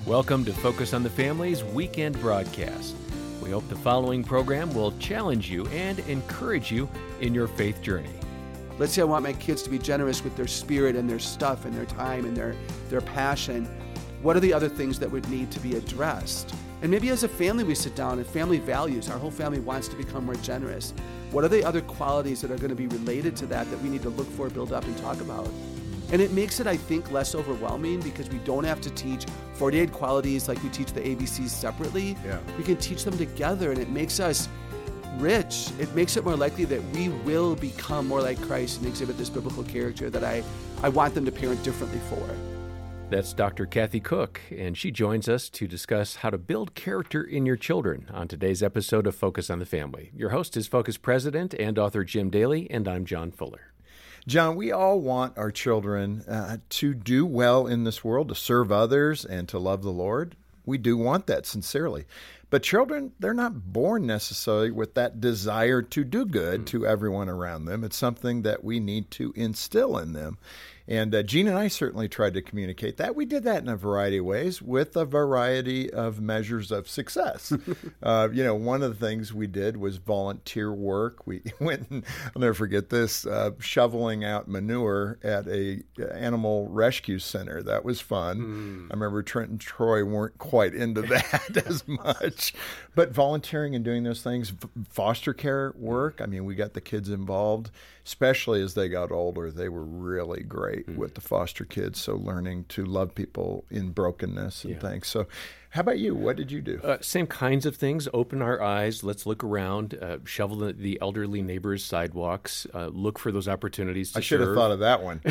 Welcome to Focus on the Family's weekend broadcast. We hope the following program will challenge you and encourage you in your faith journey. Let's say I want my kids to be generous with their spirit and their stuff and their time and their passion. What are the other things that would need to be addressed? And maybe as a family we sit down and family values, our whole family wants to become more generous. What are the other qualities that are going to be related to that we need to look for, build up, and talk about? And it makes it, I think, less overwhelming because we don't have to teach 48 qualities like we teach the ABCs separately. Yeah. We can teach them together, and it makes us rich. It makes it more likely that we will become more like Christ and exhibit this biblical character that I want them to parent differently for. That's Dr. Kathy Cook, and she joins us to discuss how to build character in your children on today's episode of Focus on the Family. Your host is Focus President and author Jim Daly, and I'm John Fuller. John, we all want our children to do well in this world, to serve others and to love the Lord. We do want that sincerely. But children, they're not born necessarily with that desire to do good to everyone around them. It's something that we need to instill in them. And Gene and I certainly tried to communicate that. We did that in a variety of ways with a variety of measures of success. One of the things we did was volunteer work. We went, and I'll never forget this, shoveling out manure at a animal rescue center. That was fun. I remember Trent and Troy weren't quite into that as much. But volunteering and doing those things, foster care work, I mean, we got the kids involved, especially as they got older. They were really great with the foster kids, so learning to love people in brokenness and things. So how about you? What did you do? Same kinds of things. Open our eyes. Let's look around. Shovel the elderly neighbors' sidewalks. Look for those opportunities to I should have thought of that one.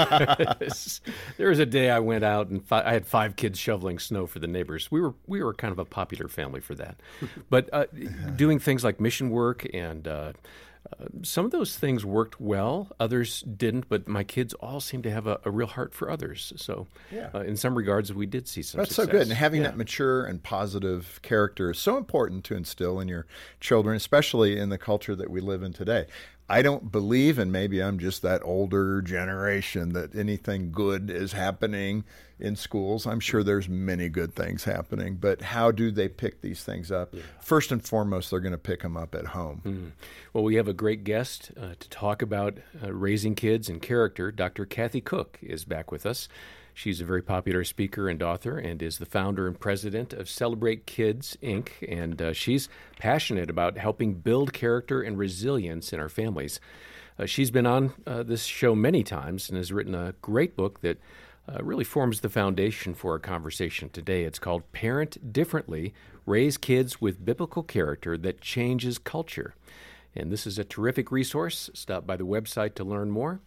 There was a day I went out and I had 5 kids shoveling snow for the neighbors. We were kind of a popular family for that. But doing things like mission work and some of those things worked well. Others didn't, but my kids all seemed to have a real heart for others. So in some regards, we did see some That's success. so good. And having that mature and positive character is so important to instill in your children, especially in the culture that we live in today. I don't believe, and maybe I'm just that older generation, that anything good is happening in schools. I'm sure there's many good things happening, but how do they pick these things up? Yeah. First and foremost, they're going to pick them up at home. Well, we have a great guest to talk about raising kids and character. Dr. Kathy Cook is back with us. She's a very popular speaker and author and is the founder and president of Celebrate Kids, Inc., and she's passionate about helping build character and resilience in our families. She's been on this show many times and has written a great book that really forms the foundation for our conversation today. It's called Parent Differently, Raise Kids with Biblical Character That Changes Culture. And this is a terrific resource. Stop by the website to learn more,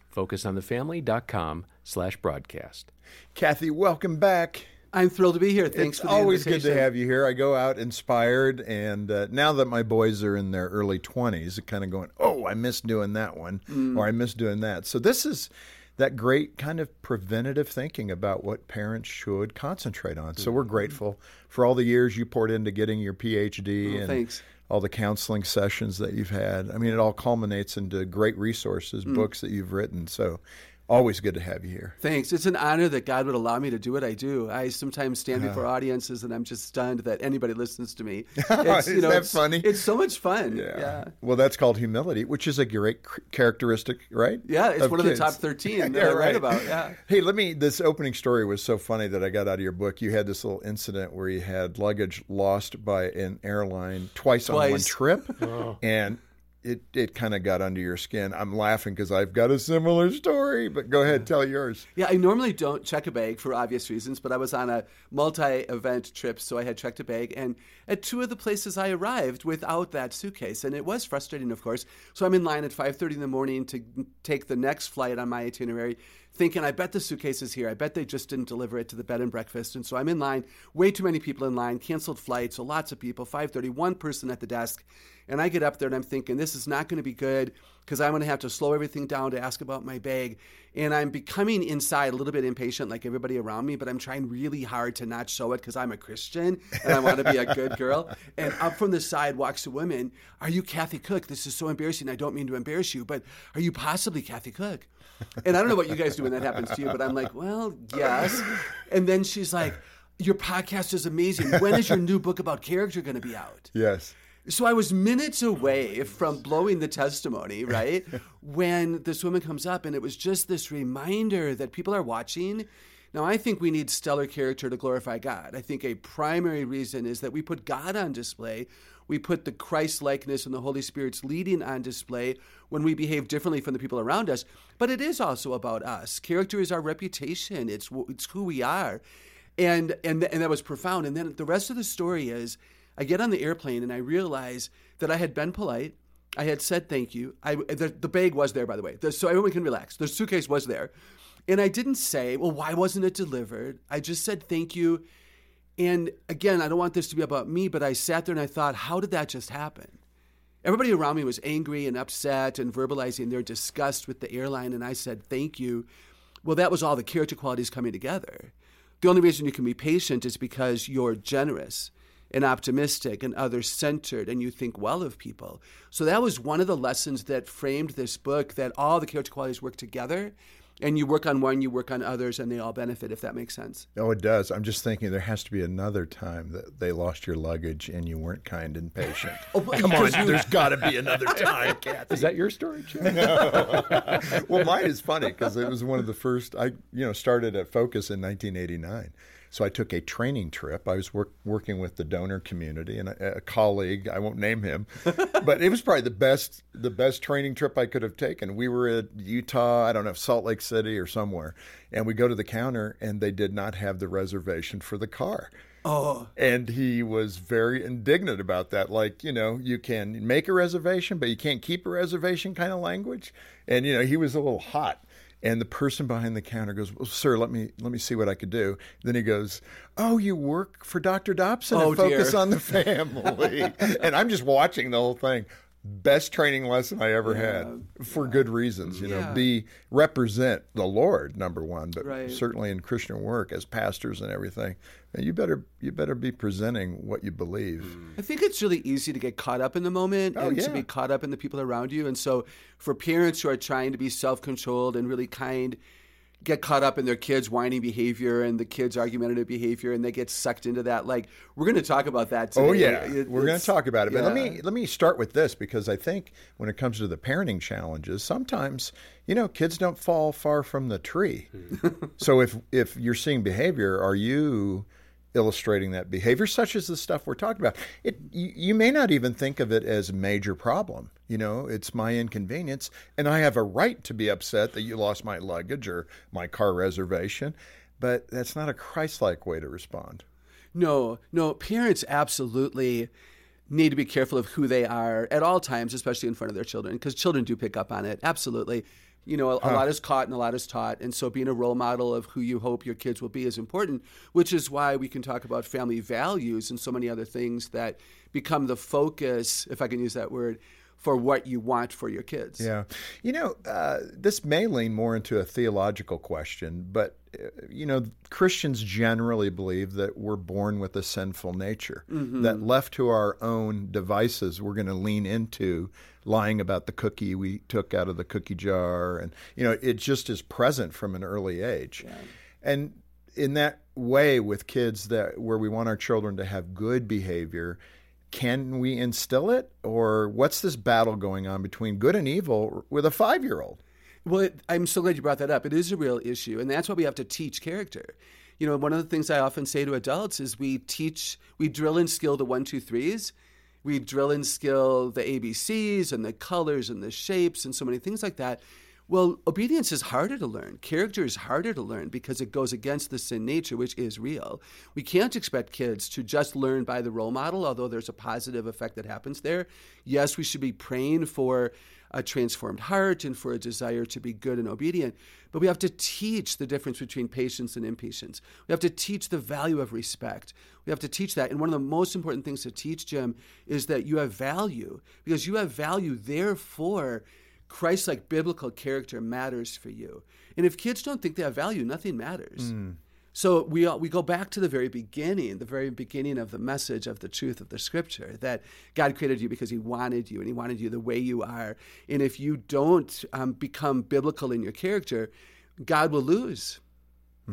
focusonthefamily.com/broadcast. Kathy, welcome back. I'm thrilled to be here. Thanks for the invitation. It's always good to have you here. I go out inspired, and now that my boys are in their early 20s, they're kind of going, oh, I miss doing that one, or I miss doing that. So this is that great kind of preventative thinking about what parents should concentrate on. So we're grateful for all the years you poured into getting your PhD and thanks. All the counseling sessions that you've had. I mean, it all culminates into great resources, books that you've written. So always good to have you here. Thanks. It's an honor that God would allow me to do what I do. I sometimes stand before audiences and I'm just stunned that anybody listens to me. Isn't that funny? It's so much fun. Yeah. Well, that's called humility, which is a great characteristic, right? Yeah, it's one kids. of the top 13 that I write about. Yeah. Hey, this opening story was so funny that I got out of your book. You had this little incident where you had luggage lost by an airline twice. On one trip. And it kind of got under your skin. I'm laughing because I've got a similar story, but go ahead, tell yours. Yeah, I normally don't check a bag for obvious reasons, but I was on a multi-event trip, so I had checked a bag. And at 2 of the places I arrived without that suitcase, and it was frustrating, of course. So I'm in line at 5:30 in the morning to take the next flight on my itinerary, thinking, I bet the suitcase is here. I bet they just didn't deliver it to the bed and breakfast. And so I'm in line, way too many people in line, canceled flights, so lots of people, 5:30, one person at the desk. And I get up there and I'm thinking, this is not going to be good because I'm going to have to slow everything down to ask about my bag. And I'm becoming inside a little bit impatient like everybody around me, but I'm trying really hard to not show it because I'm a Christian and I want to be a good girl. And up from the side walks a woman. Are you Kathy Cook? This is so embarrassing. I don't mean to embarrass you, but are you possibly Kathy Cook? And I don't know what you guys do when that happens to you, but I'm like, well, yes. And then she's like, your podcast is amazing. When is your new book about character going to be out? Yes. So I was minutes away from blowing the testimony, right? When this woman comes up, and it was just this reminder that people are watching. Now, I think we need stellar character to glorify God. I think a primary reason is that we put God on display. We put the Christ-likeness and the Holy Spirit's leading on display when we behave differently from the people around us. But it is also about us. Character is our reputation. It's who we are. And that was profound. And then the rest of the story is, I get on the airplane and I realize that I had been polite. I had said thank you. The bag was there, by the way, so everyone can relax. The suitcase was there. And I didn't say, well, why wasn't it delivered? I just said thank you. And again, I don't want this to be about me, but I sat there and I thought, how did that just happen? Everybody around me was angry and upset and verbalizing their disgust with the airline. And I said, thank you. Well, that was all the character qualities coming together. The only reason you can be patient is because you're generous and optimistic and others-centered, and you think well of people. So that was one of the lessons that framed this book, that all the character qualities work together, and you work on one, you work on others, and they all benefit, if that makes sense. Oh, it does. I'm just thinking there has to be another time that they lost your luggage and you weren't kind and patient. Come on, there's got to be another time, Kathy. Is that your story, Jim? No. Well, mine is funny because it was one of the first. I started at Focus in 1989. So I took a training trip. I was working with the donor community, and a colleague, I won't name him, but it was probably the best training trip I could have taken. We were at Utah, I don't know, Salt Lake City or somewhere, and we go to the counter, and they did not have the reservation for the car. Oh. And he was very indignant about that. Like, you can make a reservation, but you can't keep a reservation kind of language. And, he was a little hot. And the person behind the counter goes, well, sir, let me see what I could do. Then he goes, oh, you work for Dr. Dobson and Focus on the Family. And I'm just watching the whole thing. Best training lesson I ever had, for good reasons. Represent the Lord, number one, but certainly in Christian work as pastors and everything, you better be presenting what you believe. I think it's really easy to get caught up in the moment and to be caught up in the people around you. And so for parents who are trying to be self-controlled and really kind, get caught up in their kids' whining behavior and the kids' argumentative behavior, and they get sucked into that. Like, we're going to talk about that today. Oh, yeah. We're going to talk about it. But let me start with this, because I think when it comes to the parenting challenges, sometimes, kids don't fall far from the tree. So if you're seeing behavior, are you illustrating that behavior, such as the stuff we're talking about? You may not even think of it as a major problem. It's my inconvenience, and I have a right to be upset that you lost my luggage or my car reservation, but that's not a Christ-like way to respond. No, parents absolutely need to be careful of who they are at all times, especially in front of their children, because children do pick up on it. Absolutely. A lot is caught and a lot is taught. And so being a role model of who you hope your kids will be is important, which is why we can talk about family values and so many other things that become the focus, if I can use that word, for what you want for your kids. Yeah. This may lean more into a theological question, but, Christians generally believe that we're born with a sinful nature, that left to our own devices, we're going to lean into lying about the cookie we took out of the cookie jar. And, it just is present from an early age. Yeah. And in that way with kids where we want our children to have good behavior, can we instill it? Or what's this battle going on between good and evil with a 5-year-old? Well, I'm so glad you brought that up. It is a real issue, and that's why we have to teach character. One of the things I often say to adults is we drill and skill the 1, 2, 3s. We drill and skill the ABCs and the colors and the shapes and so many things like that. Well, obedience is harder to learn. Character is harder to learn because it goes against the sin nature, which is real. We can't expect kids to just learn by the role model, although there's a positive effect that happens there. Yes, we should be praying for a transformed heart and for a desire to be good and obedient, but we have to teach the difference between patience and impatience. We have to teach the value of respect. We have to teach that. And one of the most important things to teach, Jim, is that you have value. Because you have value, therefore, Christ-like biblical character matters for you. And if kids don't think they have value, nothing matters. So we go back to the very beginning of the message of the truth of the Scripture, that God created you because He wanted you, and He wanted you the way you are. And if you don't become biblical in your character, God will lose.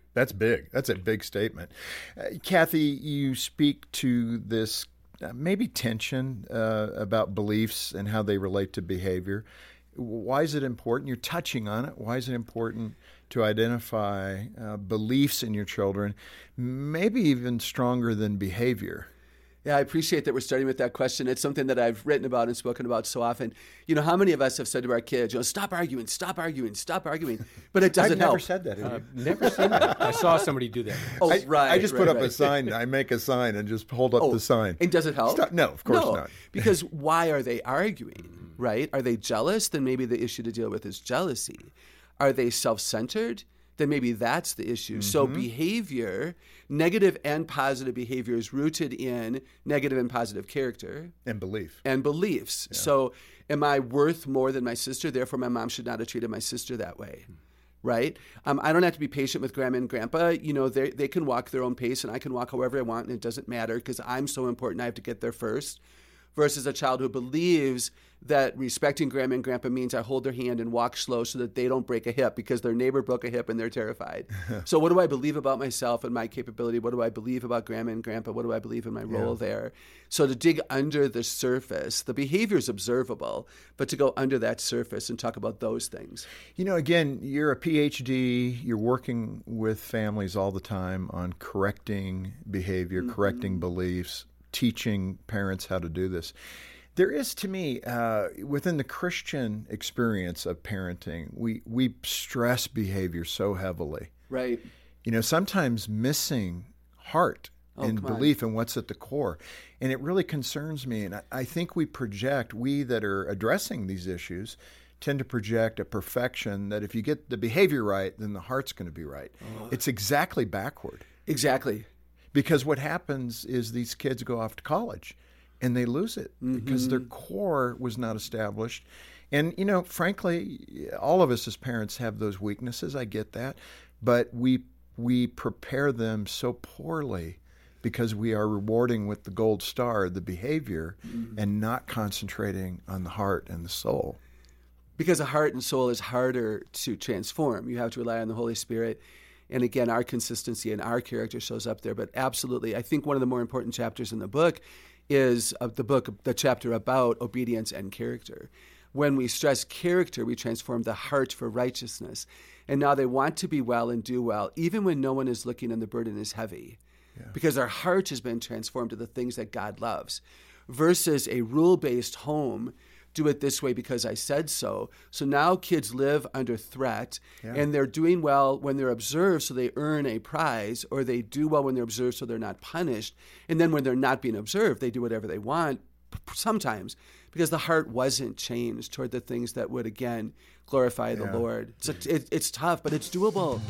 That's big. That's a big statement. Kathy, you speak to this maybe tension about beliefs and how they relate to behavior. Why is it important? You're touching on it. Why is it important to identify beliefs in your children, maybe even stronger than behavior? Yeah, I appreciate that we're starting with that question. It's something that I've written about and spoken about so often. How many of us have said to our kids, stop arguing, stop arguing, stop arguing, but it doesn't help. I've never said that. Never seen that. I saw somebody do that. Oh, I just put up a sign. I make a sign and just hold up the sign. And does it help? No, of course not. Because why are they arguing, right? Are they jealous? Then maybe the issue to deal with is jealousy. Are they self-centered? Then maybe that's the issue. Mm-hmm. So behavior, negative and positive behavior, is rooted in negative and positive character. And belief. And beliefs. Yeah. So am I worth more than my sister? Therefore, my mom should not have treated my sister that way. Right? I don't have to be patient with grandma and grandpa. They can walk their own pace and I can walk however I want and it doesn't matter because I'm so important I have to get there first. Versus a child who believes that respecting grandma and grandpa means I hold their hand and walk slow so that they don't break a hip because their neighbor broke a hip and they're terrified. So what do I believe about myself and my capability? What do I believe about grandma and grandpa? What do I believe in my role there? So to dig under the surface, the behavior is observable, but to go under that surface and talk about those things. Again, you're a PhD, you're working with families all the time on correcting behavior, correcting beliefs, teaching parents how to do this. There is, to me, within the Christian experience of parenting, we stress behavior so heavily. Right. Sometimes missing heart and belief in what's at the core. And it really concerns me. And I think we that are addressing these issues, tend to project a perfection that if you get the behavior right, then the heart's going to be right. It's exactly backward. Exactly. Because what happens is these kids go off to college and they lose it because their core was not established. And, frankly, all of us as parents have those weaknesses. I get that. But we prepare them so poorly because we are rewarding with the gold star the behavior and not concentrating on the heart and the soul. Because the heart and soul is harder to transform. You have to rely on the Holy Spirit. And again, our consistency and our character shows up there. But absolutely, I think one of the more important chapters in the book is the chapter about obedience and character. When we stress character, we transform the heart for righteousness. And now they want to be well and do well, even when no one is looking and the burden is heavy. Yeah. Because our heart has been transformed to the things that God loves. Versus a rule-based home, do it this way because I said so. So now kids live under threat, and they're doing well when they're observed, so they earn a prize, or they do well when they're observed, so they're not punished. And then when they're not being observed, they do whatever they want, sometimes, because the heart wasn't changed toward the things that would, again, glorify the Lord. So it's tough, but it's doable.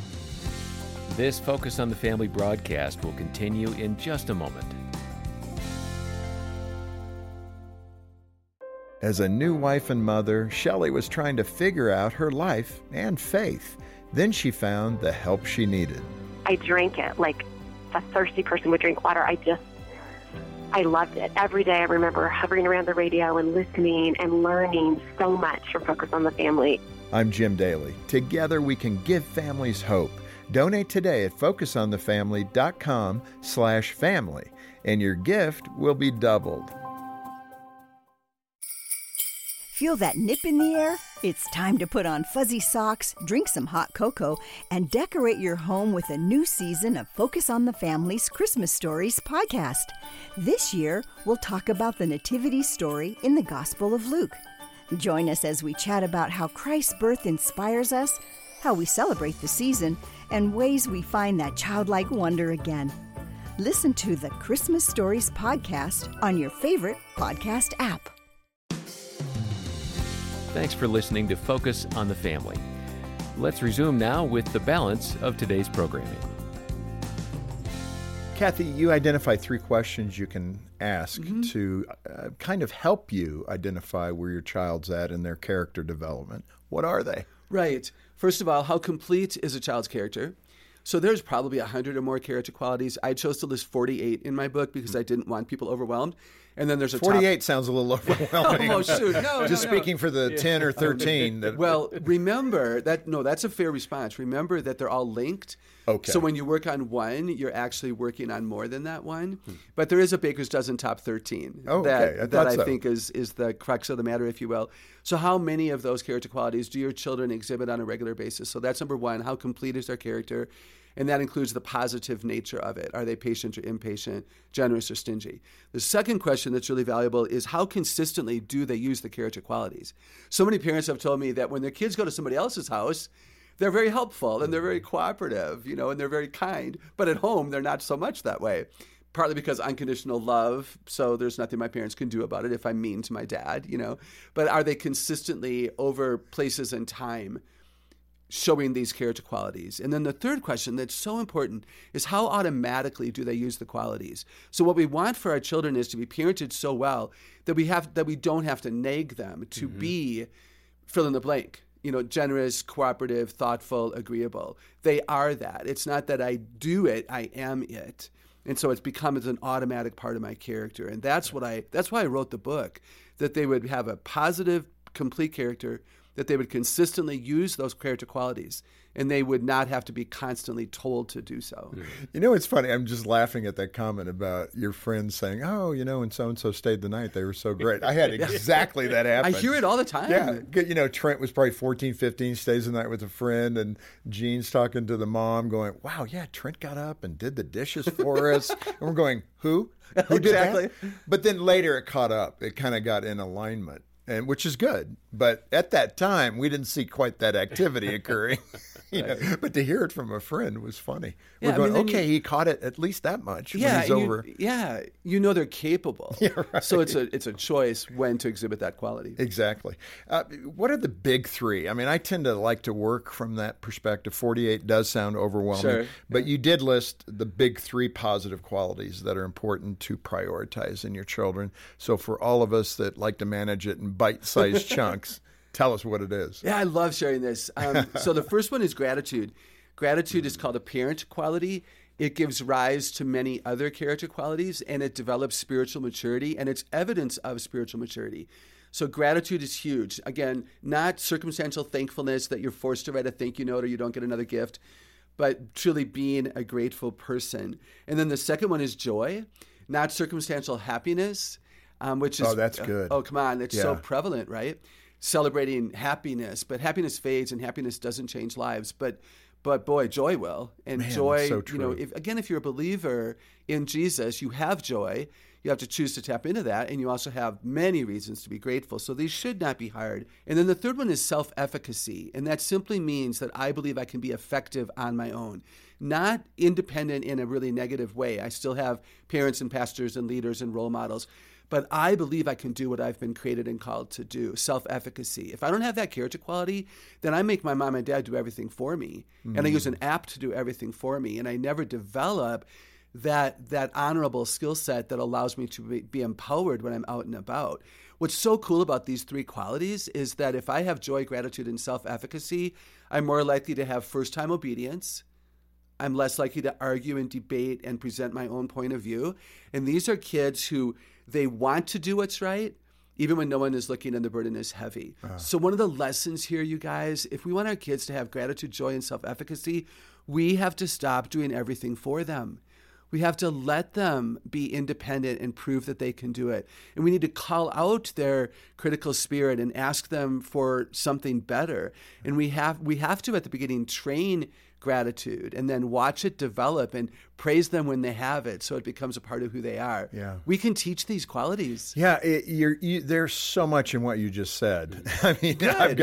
This Focus on the Family broadcast will continue in just a moment. As a new wife and mother, Shelley was trying to figure out her life and faith. Then she found the help she needed. I drank it like a thirsty person would drink water. I loved it. Every day I remember hovering around the radio and listening and learning so much from Focus on the Family. I'm Jim Daly. Together we can give families hope. Donate today at focusonthefamily.com/family, and your gift will be doubled. Feel that nip in the air? It's time to put on fuzzy socks, drink some hot cocoa, and decorate your home with a new season of Focus on the Family's Christmas Stories podcast. This year, we'll talk about the nativity story in the Gospel of Luke. Join us as we chat about how Christ's birth inspires us, how we celebrate the season, and ways we find that childlike wonder again. Listen to the Christmas Stories podcast on your favorite podcast app. Thanks for listening to Focus on the Family. Let's resume now with the balance of today's programming. Kathy, you identify 3 questions you can ask to kind of help you identify where your child's at in their character development. What are they? Right. First of all, how complete is a child's character? So there's probably 100 or more character qualities. I chose to list 48 in my book because I didn't want people overwhelmed. And then there's a 48 sounds a little overwhelming. Oh, shoot. No, Just speaking for the 10 or 13. Well, remember that, that's a fair response. Remember that they're all linked. Okay. So when you work on one, you're actually working on more than that one. But there is a baker's dozen top 13 that I think is the crux of the matter, if you will. So how many of those character qualities do your children exhibit on a regular basis? So that's number one. How complete is their character? And that includes the positive nature of it. Are they patient or impatient, generous or stingy? The second question that's really valuable is how consistently do they use the character qualities? So many parents have told me that when their kids go to somebody else's house, they're very helpful and they're very cooperative, and they're very kind. But at home, they're not so much that way. Partly because unconditional love, so there's nothing my parents can do about it if I'm mean to my dad, But are they consistently over places and time showing these character qualities? And then the third question that's so important is how automatically do they use the qualities? So what we want for our children is to be parented so well that we don't have to nag them to be fill in the blank. Generous, cooperative, thoughtful, agreeable. They are that. It's not that I do it, I am it. And so it's become as an automatic part of my character. And that's why I wrote the book, that they would have a positive, complete character, that they would consistently use those character qualities, and they would not have to be constantly told to do so. It's funny. I'm just laughing at that comment about your friends saying, oh, when so-and-so stayed the night, they were so great. I had exactly that happen. I hear it all the time. Yeah. Trent was probably 14, 15, stays the night with a friend, and Jean's talking to the mom going, wow, yeah, Trent got up and did the dishes for us. And we're going, who? Who did that? But then later it caught up. It kind of got in alignment. And which is good, but at that time we didn't see quite that activity occurring. But to hear it from a friend was funny. We're going, okay, he caught it at least that much when he's over. They're capable. Right. So it's a choice when to exhibit that quality. Exactly. What are the big three? I mean, I tend to like to work from that perspective. 48 does sound overwhelming, but you did list the big three positive qualities that are important to prioritize in your children. So for all of us that like to manage it in bite-sized chunks, tell us what it is. Yeah, I love sharing this. So the first one is gratitude. Gratitude is called a parent quality. It gives rise to many other character qualities, and it develops spiritual maturity, and it's evidence of spiritual maturity. So gratitude is huge. Again, not circumstantial thankfulness that you're forced to write a thank you note or you don't get another gift, but truly being a grateful person. And then the second one is joy, not circumstantial happiness, which is... Oh, that's good. Oh, come on. It's so prevalent, right? Celebrating happiness, but happiness fades and happiness doesn't change lives. But boy, joy will. And joy, so true. If you're a believer in Jesus, you have joy. You have to choose to tap into that, and you also have many reasons to be grateful. So these should not be hard. And then the third one is self-efficacy, and that simply means that I believe I can be effective on my own, not independent in a really negative way. I still have parents and pastors and leaders and role models, but I believe I can do what I've been created and called to do, self-efficacy. If I don't have that character quality, then I make my mom and dad do everything for me, and I use an app to do everything for me, and I never develop that honorable skill set that allows me to be empowered when I'm out and about. What's so cool about these three qualities is that if I have joy, gratitude, and self-efficacy, I'm more likely to have first-time obedience. I'm less likely to argue and debate and present my own point of view. And these are kids who they want to do what's right, even when no one is looking and the burden is heavy. So one of the lessons here, you guys, if we want our kids to have gratitude, joy, and self-efficacy, we have to stop doing everything for them. We have to let them be independent and prove that they can do it. And we need to call out their critical spirit and ask them for something better. And we have to, at the beginning, train gratitude and then watch it develop and praise them when they have it so it becomes a part of who they are. Yeah. We can teach these qualities. Yeah, there's so much in what you just said. I mean,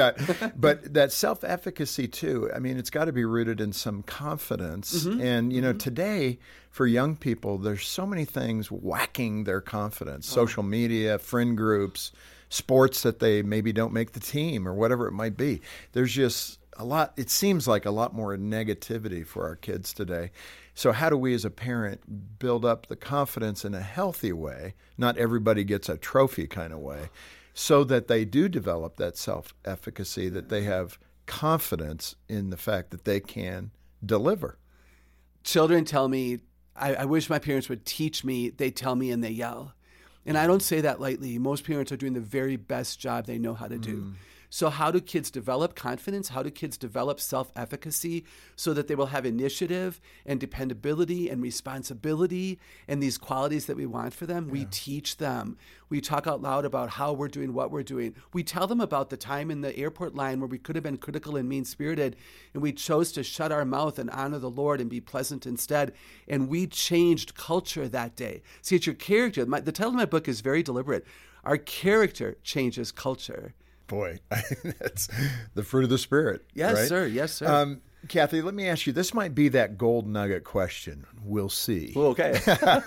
but that self-efficacy too, I mean, it's got to be rooted in some confidence. And, today for young people, there's so many things whacking their confidence. Social media, friend groups, sports that they maybe don't make the team or whatever it might be. There's just a lot, it seems like a lot more negativity for our kids today. So how do we as a parent build up the confidence in a healthy way, not everybody gets a trophy kind of way, so that they do develop that self-efficacy, that they have confidence in the fact that they can deliver? children tell me, I wish my parents would teach me. They tell me and they yell. And I don't say that lightly. Most parents are doing the very best job they know how to do. So how do kids develop confidence? How do kids develop self-efficacy so that they will have initiative and dependability and responsibility and these qualities that we want for them? Yeah. We teach them. We talk out loud about how we're doing, what we're doing. We tell them about the time in the airport line where we could have been critical and mean-spirited, and we chose to shut our mouth and honor the Lord and be pleasant instead. And we changed culture that day. See, it's your character. The title of my book is very deliberate. Our character changes culture. Boy, that's the fruit of the Spirit. Yes, right? sir. Yes, sir. Kathy, let me ask you, this might be that gold nugget question. We'll see. Well, okay.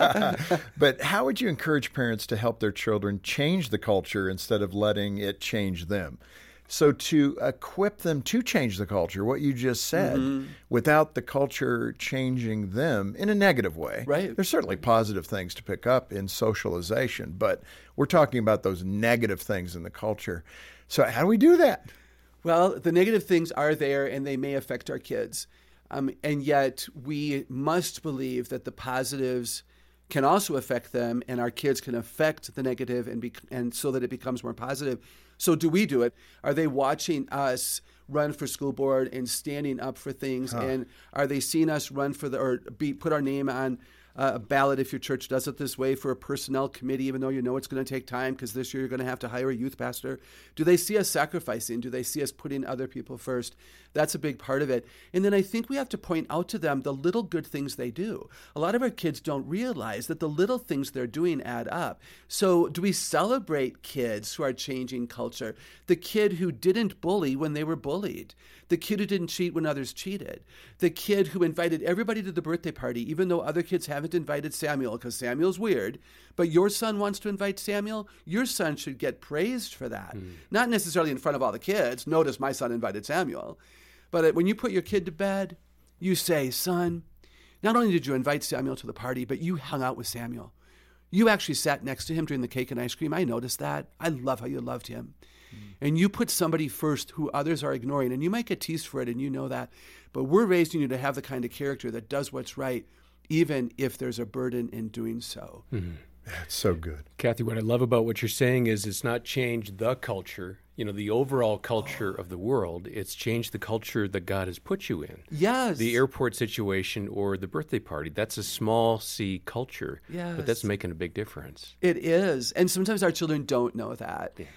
But how would you encourage parents to help their children change the culture instead of letting it change them? So to equip them to change the culture, what you just said, without the culture changing them in a negative way. Right. There's certainly positive things to pick up in socialization, but we're talking about those negative things in the culture. So how do we do that? Well, the negative things are there and they may affect our kids. And yet we must believe that the positives can also affect them and our kids can affect the negative and so that it becomes more positive. So do we do it? Are they watching us run for school board and standing up for things? And are they seeing us run for put our name on a ballot if your church does it this way for a personnel committee, even though you know it's going to take time because this year you're going to have to hire a youth pastor? Do they see us sacrificing? Do they see us putting other people first? That's a big part of it. And then I think we have to point out to them the little good things they do. A lot of our kids don't realize that the little things they're doing add up. So do we celebrate kids who are changing culture? The kid who didn't bully when they were bullied. The kid who didn't cheat when others cheated. The kid who invited everybody to the birthday party, even though other kids haven't invited Samuel because Samuel's weird, but your son wants to invite Samuel, your son should get praised for that. Not necessarily in front of all the kids. Notice my son invited Samuel. But when you put your kid to bed, you say, son, not only did you invite Samuel to the party, but you hung out with Samuel. You actually sat next to him during the cake and ice cream. I noticed that. I love how you loved him. And you put somebody first who others are ignoring, and you might get teased for it, and you know that. But we're raising you to have the kind of character that does what's right, even if there's a burden in doing so. That's so good. Kathy, what I love about what you're saying is it's not changed the culture, the overall culture of the world. It's changed the culture that God has put you in. Yes. The airport situation or the birthday party, that's a small C culture. Yes. But that's making a big difference. It is. And sometimes our children don't know that. Yeah.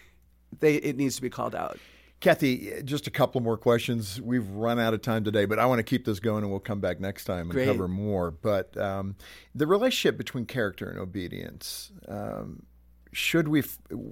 It needs to be called out. Kathy, just a couple more questions. We've run out of time today, but I want to keep this going and we'll come back next time and cover more. But the relationship between character and obedience, how should we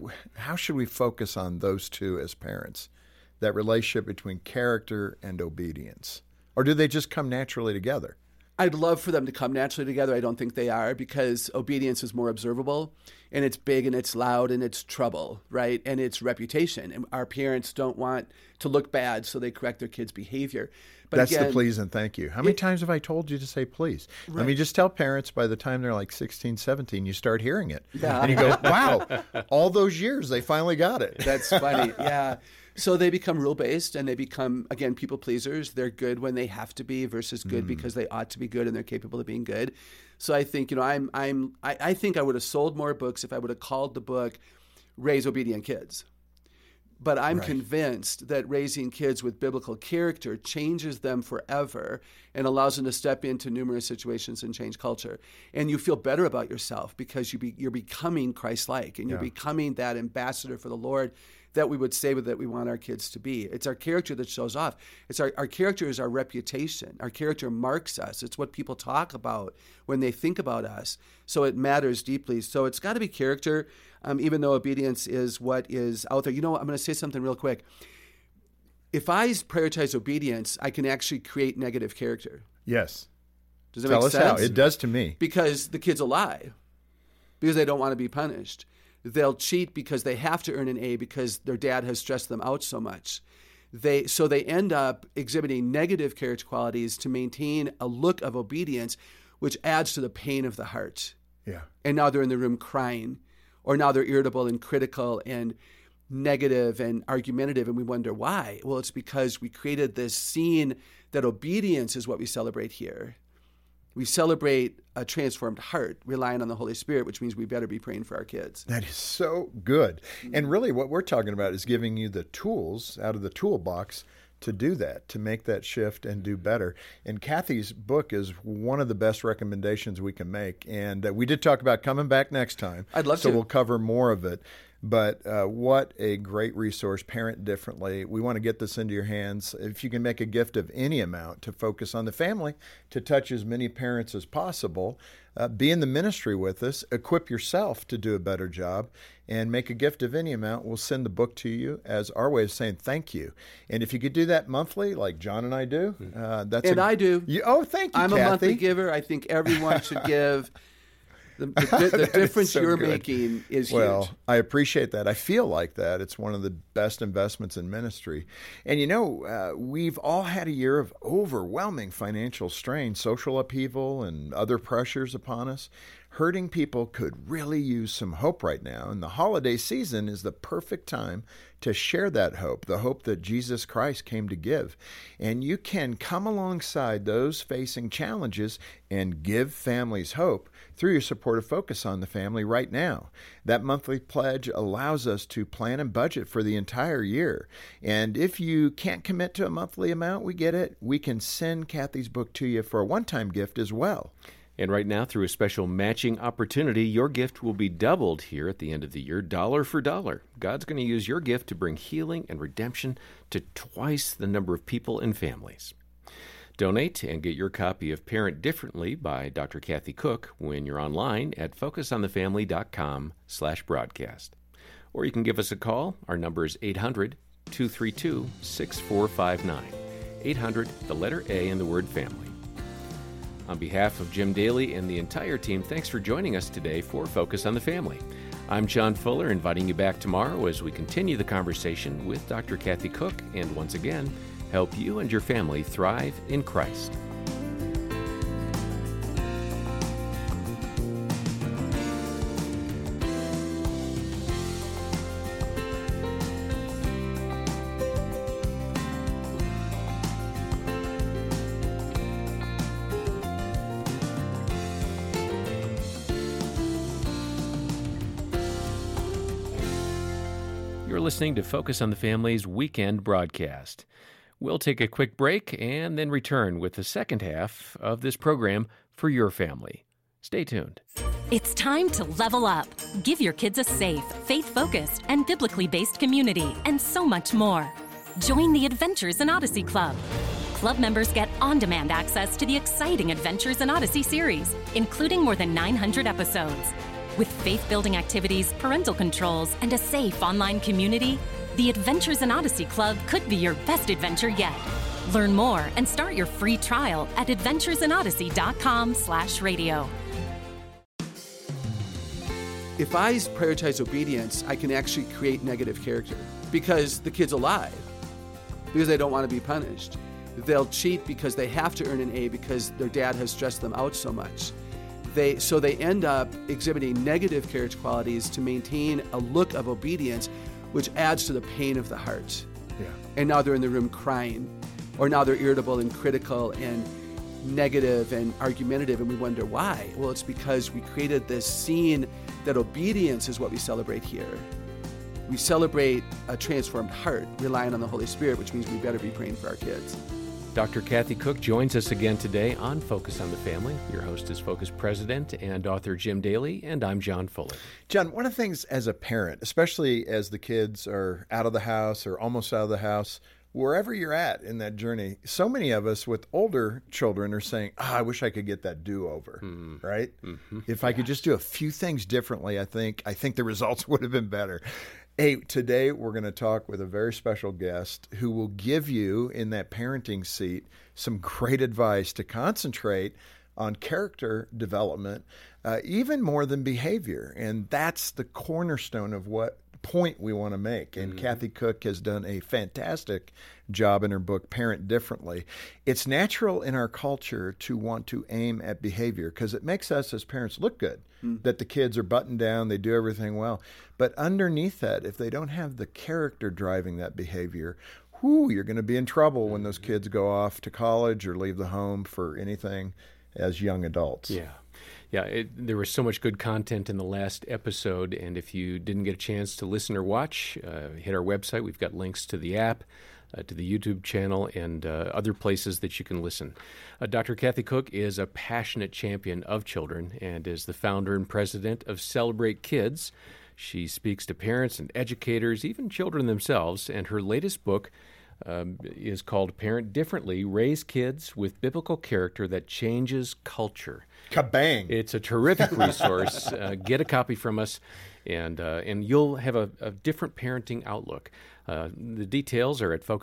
focus on those two as parents? That relationship between character and obedience? Or do they just come naturally together? I'd love for them to come naturally together. I don't think they are because obedience is more observable and it's big and it's loud and it's trouble, right? And it's reputation. And our parents don't want to look bad, so they correct their kids' behavior. But that's again, the please and thank you. How many times have I told you to say please? Right. I mean, just tell parents by the time they're like 16, 17, you start hearing it. Yeah. And you go, wow, all those years they finally got it. That's funny. Yeah. So they become rule-based and they become, again, people pleasers. They're good when they have to be versus good because they ought to be good and they're capable of being good. So I think, I think I would have sold more books if I would have called the book Raise Obedient Kids. But I'm convinced that raising kids with biblical character changes them forever and allows them to step into numerous situations and change culture. And you feel better about yourself because you're becoming Christ-like and you're becoming that ambassador for the Lord that we would say that we want our kids to be. It's our character that shows off. It's our character is our reputation. Our character marks us. It's what people talk about when they think about us. So it matters deeply. So it's got to be character, even though obedience is what is out there. I'm going to say something real quick. If I prioritize obedience, I can actually create negative character. Yes. Does that make sense? Tell us how. It does to me. Because the kids will lie because they don't want to be punished. They'll cheat because they have to earn an A because their dad has stressed them out so much. So they end up exhibiting negative character qualities to maintain a look of obedience, which adds to the pain of the heart. Yeah. And now they're in the room crying, or now they're irritable and critical and negative and argumentative, and we wonder why. Well, it's because we created this scene that obedience is what we celebrate here. We celebrate a transformed heart, relying on the Holy Spirit, which means we better be praying for our kids. That is so good. And really what we're talking about is giving you the tools out of the toolbox to do that, to make that shift and do better. And Kathy's book is one of the best recommendations we can make. And we did talk about coming back next time. I'd love to. So we'll cover more of it. But what a great resource, Parent Differently. We want to get this into your hands. If you can make a gift of any amount to focus on the family, to touch as many parents as possible, be in the ministry with us, equip yourself to do a better job, and make a gift of any amount. We'll send the book to you as our way of saying thank you. And if you could do that monthly, like John and I do, that's I do. Thank you, I'm Kathy. a monthly giver. I think everyone should give. The difference you're making is huge. Well, I appreciate that. I feel like that. It's one of the best investments in ministry. And we've all had a year of overwhelming financial strain, social upheaval, and other pressures upon us. Hurting people could really use some hope right now, and the holiday season is the perfect time to share that hope, the hope that Jesus Christ came to give. And you can come alongside those facing challenges and give families hope through your support of Focus on the Family right now. That monthly pledge allows us to plan and budget for the entire year. And if you can't commit to a monthly amount, we get it. We can send Kathy's book to you for a one-time gift as well. And right now, through a special matching opportunity, your gift will be doubled here at the end of the year, dollar for dollar. God's going to use your gift to bring healing and redemption to twice the number of people and families. Donate and get your copy of Parent Differently by Dr. Kathy Cook when you're online at focusonthefamily.com/broadcast. Or you can give us a call. Our number is 800-232-6459. 800, the letter A in the word family. On behalf of Jim Daly and the entire team, thanks for joining us today for Focus on the Family. I'm John Fuller, inviting you back tomorrow as we continue the conversation with Dr. Kathy Cook and once again, help you and your family thrive in Christ. You're listening to Focus on the Family's weekend broadcast. We'll take a quick break and then return with the second half of this program for your family. Stay tuned. It's time to level up. Give your kids a safe, faith-focused, and biblically based community, and so much more. Join the Adventures in Odyssey Club. Club members get on-demand access to the exciting Adventures in Odyssey series, including more than 900 episodes. With faith-building activities, parental controls, and a safe online community, the Adventures in Odyssey Club could be your best adventure yet. Learn more and start your free trial at adventuresinodyssey.com/radio. If I prioritize obedience, I can actually create negative character because the kids will lie because they don't want to be punished. They'll cheat because they have to earn an A because their dad has stressed them out so much. So they end up exhibiting negative character qualities to maintain a look of obedience, which adds to the pain of the heart. Yeah. And now they're in the room crying, or now they're irritable and critical and negative and argumentative, and we wonder why. Well, it's because we created this scene that obedience is what we celebrate here. We celebrate a transformed heart, relying on the Holy Spirit, which means we better be praying for our kids. Dr. Kathy Cook joins us again today on Focus on the Family. Your host is Focus President and author Jim Daly, and I'm John Fuller. John, one of the things as a parent, especially as the kids are out of the house or almost out of the house, wherever you're at in that journey, so many of us with older children are saying, I wish I could get that do-over, right? Mm-hmm. If I could just do a few things differently, I think the results would have been better. Hey, today we're going to talk with a very special guest who will give you, in that parenting seat, some great advice to concentrate on character development, even more than behavior. And that's the cornerstone of what point we want to make. And Kathy Cook has done a fantastic job in her book, Parent Differently. It's natural in our culture to want to aim at behavior because it makes us as parents look good, that the kids are buttoned down, they do everything well. But underneath that, if they don't have the character driving that behavior, you're going to be in trouble when those kids go off to college or leave the home for anything as young adults. Yeah, there was so much good content in the last episode, and if you didn't get a chance to listen or watch, hit our website. We've got links to the app, to the YouTube channel, and other places that you can listen. Dr. Kathy Cook is a passionate champion of children and is the founder and president of Celebrate Kids. She speaks to parents and educators, even children themselves, and her latest book is called Parent Differently, Raise Kids with Biblical Character That Changes Culture. Kabang! It's a terrific resource. Get a copy from us, and you'll have a different parenting outlook. The details are at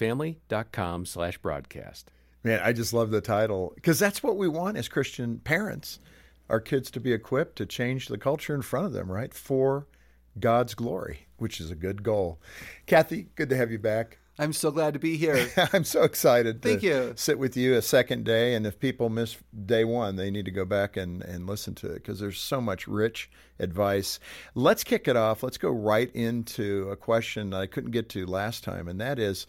focusonthefamily.com/broadcast. Man, I just love the title because that's what we want as Christian parents, our kids to be equipped to change the culture in front of them, right? For God's glory, which is a good goal. Kathy, good to have you back. I'm so glad to be here. I'm so excited Thank to you. sit with you a second day. And if people miss day one, they need to go back and listen to it because there's so much rich advice. Let's kick it off. Let's go right into a question I couldn't get to last time, and that is,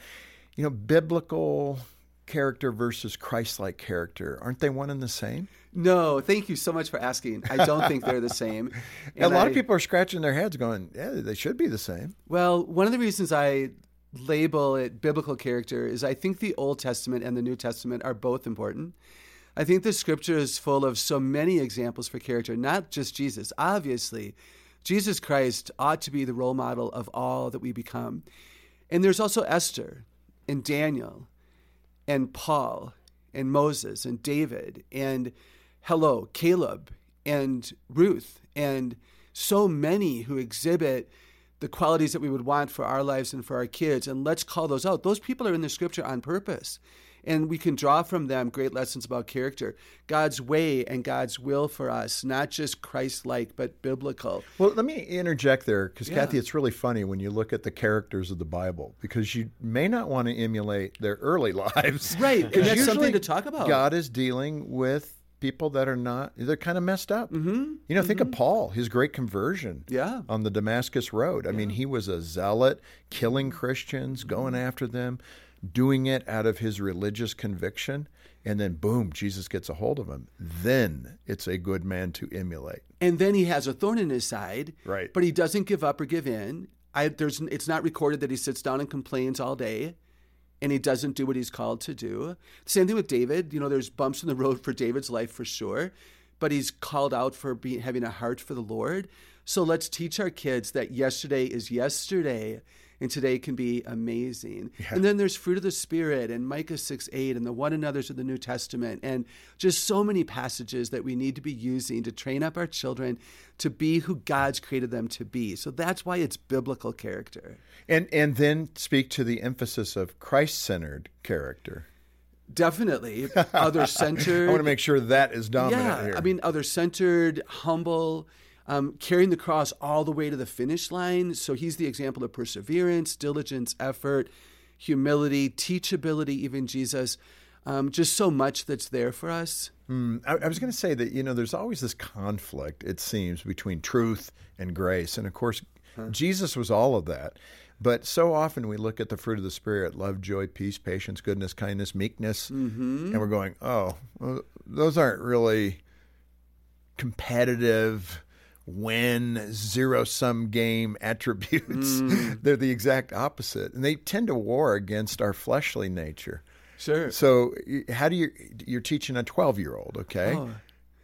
biblical character versus Christ-like character. Aren't they one and the same? No, thank you so much for asking. I don't think they're the same. A lot of people are scratching their heads going, yeah, they should be the same. Well, one of the reasons I label it biblical character is I think the Old Testament and the New Testament are both important. I think the scripture is full of so many examples for character, not just Jesus. Obviously, Jesus Christ ought to be the role model of all that we become. And there's also Esther and Daniel and Paul and Moses and David and Caleb and Ruth and so many who exhibit the qualities that we would want for our lives and for our kids. And let's call those out. Those people are in the scripture on purpose. And we can draw from them great lessons about character, God's way and God's will for us, not just Christ-like, but biblical. Well, let me interject there, because Kathy, it's really funny when you look at the characters of the Bible, because you may not want to emulate their early lives. Right, and that's something to talk about. God is dealing with people that are they're kind of messed up. Mm-hmm. Think of Paul, his great conversion on the Damascus Road. I mean, he was a zealot, killing Christians, going after them, doing it out of his religious conviction, and then boom, Jesus gets a hold of him. Then it's a good man to emulate. And then he has a thorn in his side, right? But he doesn't give up or give in. It's not recorded that he sits down and complains all day, and he doesn't do what he's called to do. Same thing with David. There's bumps in the road for David's life for sure, but he's called out for having a heart for the Lord. So let's teach our kids that yesterday is yesterday, and today can be amazing. Yeah. And then there's fruit of the Spirit and Micah 6:8 and the one another's of the New Testament, and just so many passages that we need to be using to train up our children to be who God's created them to be. So that's why it's biblical character. And then speak to the emphasis of Christ-centered character. Definitely. Other-centered. I want to make sure that is dominant here. I mean, other-centered, humble, carrying the cross all the way to the finish line. So he's the example of perseverance, diligence, effort, humility, teachability, even Jesus. Just so much that's there for us. I was going to say that, there's always this conflict, it seems, between truth and grace. And of course, Jesus was all of that. But so often we look at the fruit of the Spirit, love, joy, peace, patience, goodness, kindness, meekness, and we're going, well, those aren't really competitive, win, zero-sum game attributes. They're the exact opposite. And they tend to war against our fleshly nature. Sure. So how do you're teaching a 12-year-old, okay? Oh.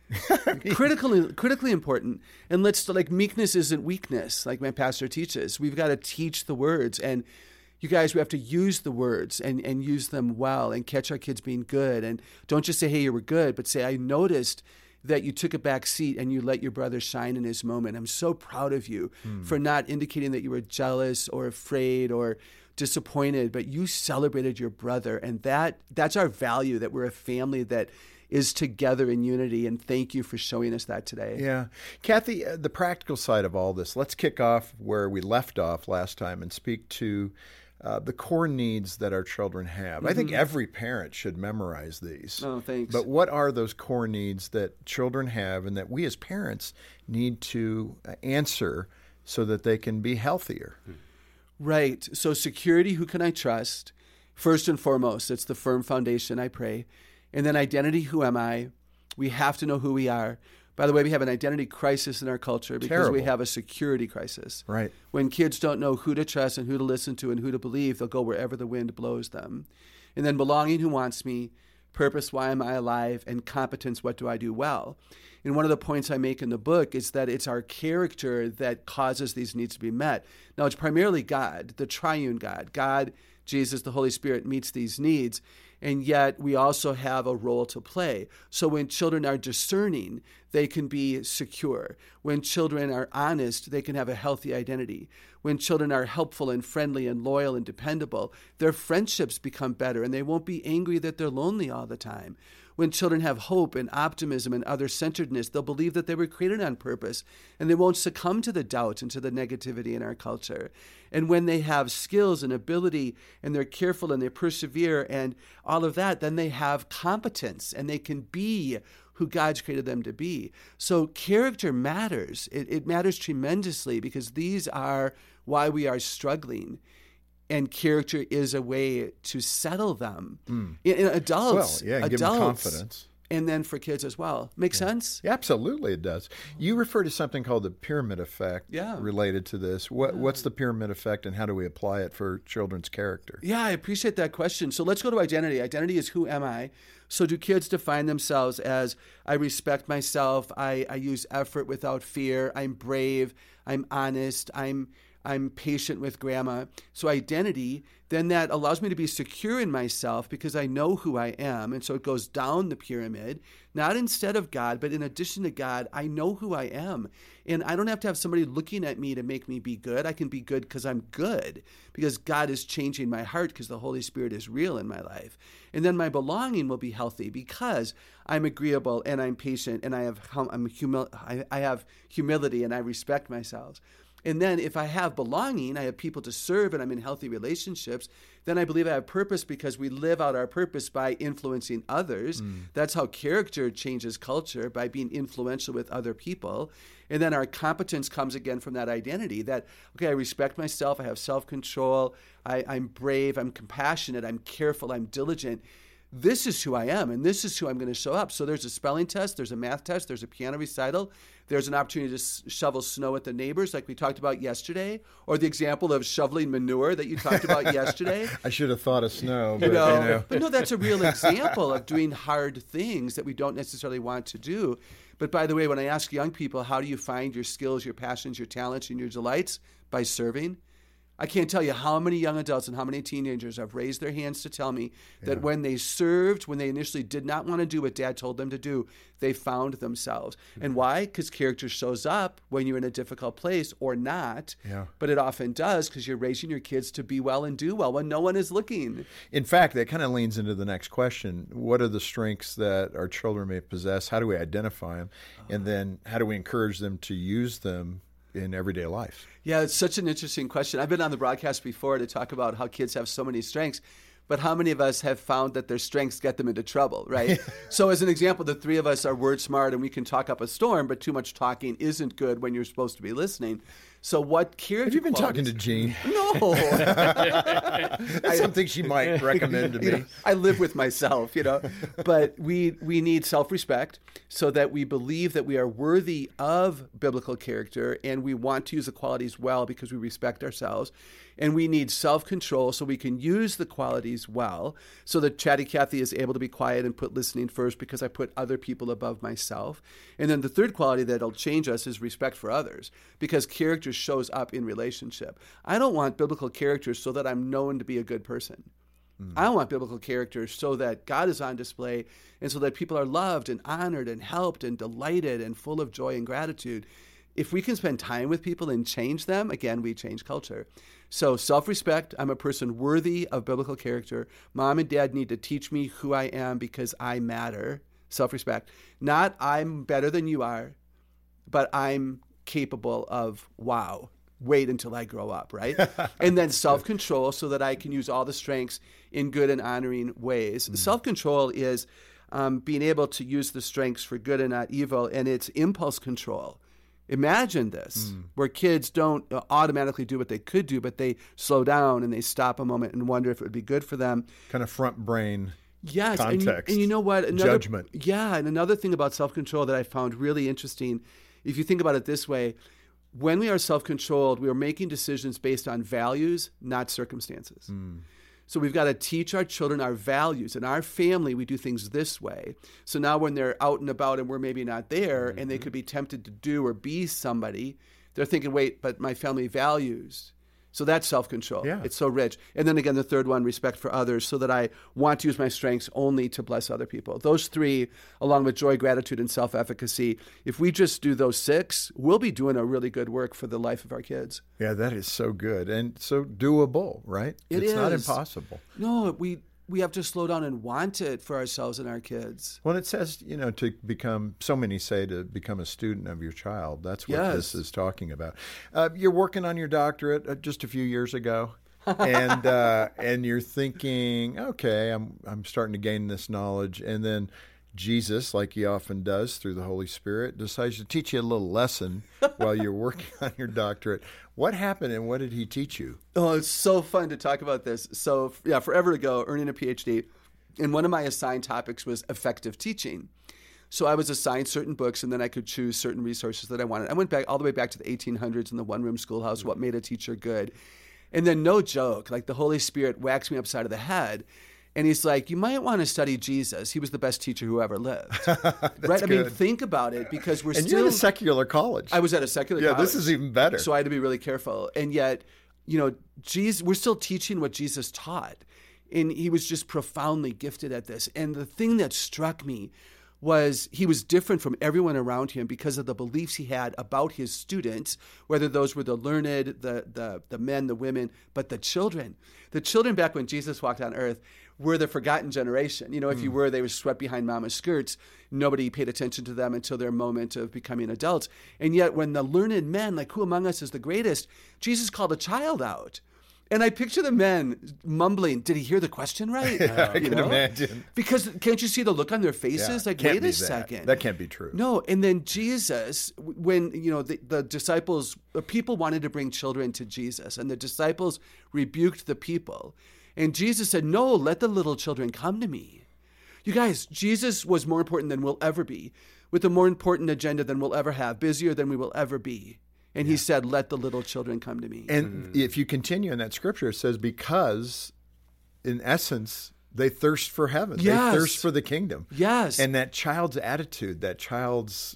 Critically important. And meekness isn't weakness, like my pastor teaches. We've got to teach the words. And you guys, we have to use the words and use them well and catch our kids being good. And don't just say, hey, you were good, but say, I noticed that you took a back seat and you let your brother shine in his moment. I'm so proud of you for not indicating that you were jealous or afraid or disappointed, but you celebrated your brother. And that's our value, that we're a family that is together in unity. And thank you for showing us that today. Yeah. Kathy, the practical side of all this, let's kick off where we left off last time and speak to the core needs that our children have. I think every parent should memorize these. Oh, thanks. But what are those core needs that children have and that we as parents need to answer so that they can be healthier? Right. So security, who can I trust? First and foremost, it's the firm foundation, I pray. And then identity, who am I? We have to know who we are. By the way, we have an identity crisis in our culture because we Terrible. have a security crisis. Right. When kids don't know who to trust and who to listen to and who to believe, they'll go wherever the wind blows them. And then belonging, who wants me, purpose, why am I alive, and competence, what do I do well. And one of the points I make in the book is that it's our character that causes these needs to be met. Now, it's primarily God, the triune God. God, Jesus, the Holy Spirit meets these needs. And yet we also have a role to play. So when children are discerning, they can be secure. When children are honest, they can have a healthy identity. When children are helpful and friendly and loyal and dependable, their friendships become better and they won't be angry that they're lonely all the time. When children have hope and optimism and other-centeredness, they'll believe that they were created on purpose and they won't succumb to the doubt and to the negativity in our culture. And when they have skills and ability and they're careful and they persevere and all of that, then they have competence and they can be who God's created them to be. So character matters. It matters tremendously because these are why we are struggling. And character is a way to settle them. In adults, Well, yeah, give them confidence. And then for kids as well. Make sense? Yeah, absolutely, it does. You refer to something called the pyramid effect related to this. What's the pyramid effect and how do we apply it for children's character? Yeah, I appreciate that question. So let's go to identity. Identity is who am I? So do kids define themselves as I respect myself, I use effort without fear, I'm brave, I'm honest, I'm patient with grandma. So identity, then that allows me to be secure in myself because I know who I am. And so it goes down the pyramid, not instead of God, but in addition to God, I know who I am. And I don't have to have somebody looking at me to make me be good. I can be good because I'm good, because God is changing my heart because the Holy Spirit is real in my life. And then my belonging will be healthy because I'm agreeable and I'm patient and I have humility and I respect myself. And then if I have belonging, I have people to serve and I'm in healthy relationships, then I believe I have purpose because we live out our purpose by influencing others. That's how character changes culture, by being influential with other people. And then our competence comes again from that identity that, okay, I respect myself, I have self-control, I'm brave, I'm compassionate, I'm careful, I'm diligent. This is who I am, and this is who I'm going to show up. So there's a spelling test, there's a math test, there's a piano recital, there's an opportunity to shovel snow at the neighbors like we talked about yesterday, or the example of shoveling manure that you talked about yesterday. I should have thought of snow, but But no, that's a real example of doing hard things that we don't necessarily want to do. But by the way, when I ask young people, how do you find your skills, your passions, your talents, and your delights? By serving. I can't tell you how many young adults and how many teenagers have raised their hands to tell me that when they served, when they initially did not want to do what Dad told them to do, they found themselves. And why? Because character shows up when you're in a difficult place or not. Yeah. But it often does because you're raising your kids to be well and do well when no one is looking. In fact, that kind of leans into the next question. What are the strengths that our children may possess? How do we identify them? And then how do we encourage them to use them in everyday life? Yeah, it's such an interesting question. I've been on the broadcast before to talk about how kids have so many strengths, but how many of us have found that their strengths get them into trouble, right? So as an example, the three of us are word smart and we can talk up a storm, but too much talking isn't good when you're supposed to be listening. So what character Have you been talking to Jean? No. That's something she might recommend to me. I live with myself, But we need self-respect so that we believe that we are worthy of biblical character and we want to use the qualities well because we respect ourselves. And we need self-control so we can use the qualities well, so that Chatty Cathy is able to be quiet and put listening first because I put other people above myself. And then the third quality that'll change us is respect for others, because character shows up in relationship. I don't want biblical character so that I'm known to be a good person. I want biblical character so that God is on display and so that people are loved and honored and helped and delighted and full of joy and gratitude. If we can spend time with people and change them, again, we change culture. So self-respect, I'm a person worthy of biblical character. Mom and Dad need to teach me who I am because I matter. Self-respect. Not I'm better than you are, but I'm capable of wow. Wait until I grow up, right? And then self-control so that I can use all the strengths in good and honoring ways. Self-control is being able to use the strengths for good and not evil, and it's impulse control. Imagine this, where kids don't automatically do what they could do, but they slow down and they stop a moment and wonder if it would be good for them. Kind of front brain Yes, context, and you know what? judgment. Yeah, and another thing about self-control that I found really interesting, if you think about it this way, when we are self-controlled, we are making decisions based on values, not circumstances. So we've got to teach our children our values. In our family, we do things this way. So now when they're out and about and we're maybe not there, and they could be tempted to do or be somebody, they're thinking, wait, but my family values. So that's self-control. Yeah. It's so rich. And then again, the third one, respect for others, so that I want to use my strengths only to bless other people. Those three, along with joy, gratitude, and self-efficacy, if we just do those 6, we'll be doing a really good work for the life of our kids. Yeah, that is so good and so doable, right? It's not impossible. No, we have to slow down and want it for ourselves and our kids. Well, it says, to become, so many say to become a student of your child. That's what this is talking about. You're working on your doctorate just a few years ago, and you're thinking, okay, I'm starting to gain this knowledge. And then Jesus, like he often does through the Holy Spirit, decides to teach you a little lesson while you're working on your doctorate. What happened and what did he teach you? Oh, it's so fun to talk about this. So, forever ago, earning a PhD, and one of my assigned topics was effective teaching. So I was assigned certain books, and then I could choose certain resources that I wanted. I went back all the way back to the 1800s in the one-room schoolhouse, what made a teacher good. And then, no joke, like the Holy Spirit whacks me upside of the head. And he's like, you might want to study Jesus. He was the best teacher who ever lived. Right? I mean, think about it, because we're and still... you're at a secular college. I was at a secular college. Yeah, this is even better. So I had to be really careful. And yet, Jesus, we're still teaching what Jesus taught. And he was just profoundly gifted at this. And the thing that struck me was he was different from everyone around him because of the beliefs he had about his students, whether those were the learned, the men, the women, but the children. The children back when Jesus walked on earth were the forgotten generation. If you were, they were swept behind mama's skirts. Nobody paid attention to them until their moment of becoming adults. And yet when the learned men, like who among us is the greatest, Jesus called a child out. And I picture the men mumbling, did he hear the question right? Yeah, I can imagine. Because can't you see the look on their faces? Yeah, like, wait a second. That can't be true. No, and then Jesus, when, the disciples, people wanted to bring children to Jesus, and the disciples rebuked the people. And Jesus said, no, let the little children come to me. You guys, Jesus was more important than we'll ever be, with a more important agenda than we'll ever have, busier than we will ever be. And he said, let the little children come to me. And if you continue in that scripture, it says, because in essence, they thirst for heaven. Yes. They thirst for the kingdom. Yes. And that child's attitude, that child's,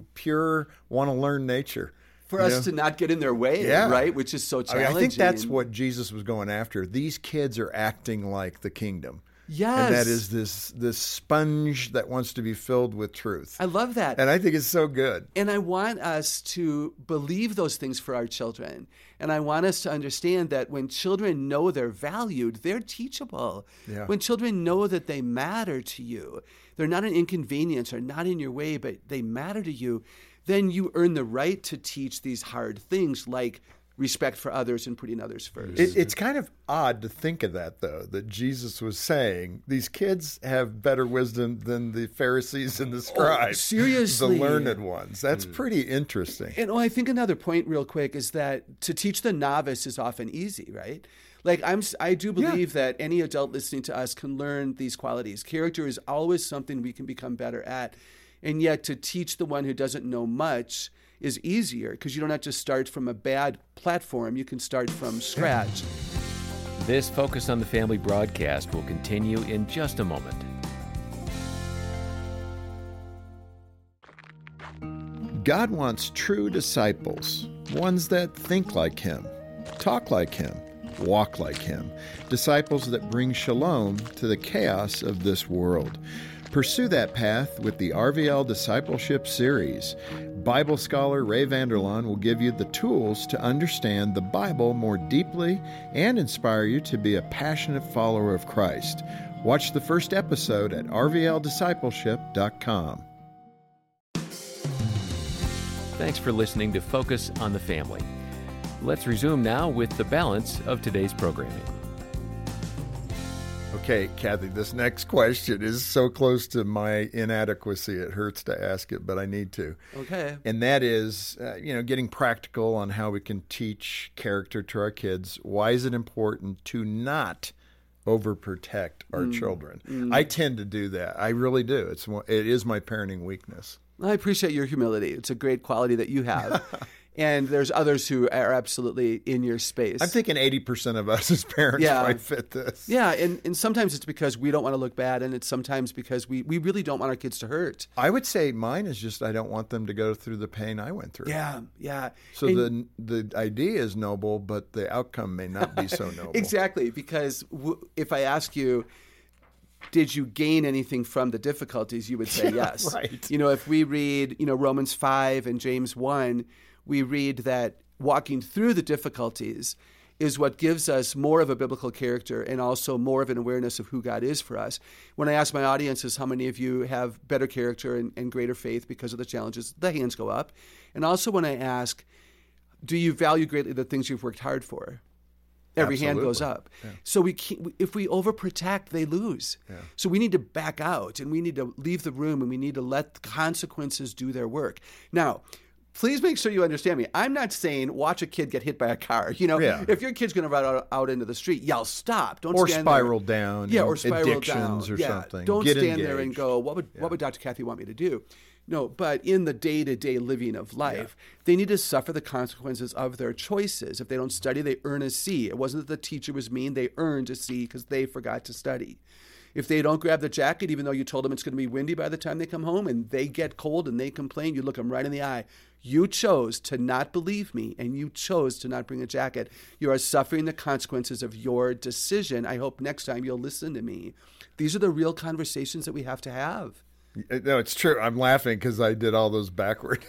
pure want to learn nature. For us to not get in their way, right? Which is so challenging. I think that's what Jesus was going after. These kids are acting like the kingdom. Yes. And that is this sponge that wants to be filled with truth. I love that. And I think it's so good. And I want us to believe those things for our children. And I want us to understand that when children know they're valued, they're teachable. Yeah. When children know that they matter to you, they're not an inconvenience or not in your way, but they matter to you, then you earn the right to teach these hard things like respect for others and putting others first. It's kind of odd to think of that, though, that Jesus was saying these kids have better wisdom than the Pharisees and the scribes. Seriously. The learned ones. That's pretty interesting. And I think another point real quick is that to teach the novice is often easy, right? Like I do believe that any adult listening to us can learn these qualities. Character is always something we can become better at. And yet to teach the one who doesn't know much is easier because you don't have to start from a bad platform. You can start from scratch. This Focus on the Family broadcast will continue in just a moment. God wants true disciples, ones that think like Him, talk like Him, walk like Him, disciples that bring shalom to the chaos of this world. Pursue that path with the RVL Discipleship Series. Bible scholar Ray Vander Laan will give you the tools to understand the Bible more deeply and inspire you to be a passionate follower of Christ. Watch the first episode at rvldiscipleship.com. Thanks for listening to Focus on the Family. Let's resume now with the balance of today's programming. Okay, Kathy, this next question is so close to my inadequacy, it hurts to ask it, but I need to. Okay. And that is, getting practical on how we can teach character to our kids. Why is it important to not overprotect our children. I tend to do that. I really do. It is my parenting weakness. I appreciate your humility. It's a great quality that you have. And there's others who are absolutely in your space. I'm thinking 80% of us as parents might fit this. Yeah, and sometimes it's because we don't want to look bad, and it's sometimes because we really don't want our kids to hurt. I would say mine is just I don't want them to go through the pain I went through. Yeah. So the idea is noble, but the outcome may not be so noble. Exactly, because if I ask you, did you gain anything from the difficulties, you would say yes. Right. If we read, Romans 5 and James 1, we read that walking through the difficulties is what gives us more of a biblical character and also more of an awareness of who God is for us. When I ask my audiences how many of you have better character and greater faith because of the challenges, the hands go up. And also when I ask, do you value greatly the things you've worked hard for? Every hand goes up. Yeah. So if we overprotect, they lose. Yeah. So we need to back out, and we need to leave the room, and we need to let the consequences do their work. Now, please make sure you understand me. I'm not saying watch a kid get hit by a car. If your kid's going to run out into the street, yell stop. Don't or stand spiral there. down. Yeah, or spiral addictions down. or something. Don't Get stand engaged. there and go, what would Dr. Kathy want me to do? No, but in the day-to-day living of life, they need to suffer the consequences of their choices. If they don't study, they earn a C. It wasn't that the teacher was mean. They earned a C because they forgot to study. If they don't grab the jacket, even though you told them it's going to be windy by the time they come home, and they get cold and they complain, you look them right in the eye. You chose to not believe me, and you chose to not bring a jacket. You are suffering the consequences of your decision. I hope next time you'll listen to me. These are the real conversations that we have to have. No, it's true. I'm laughing because I did all those backward.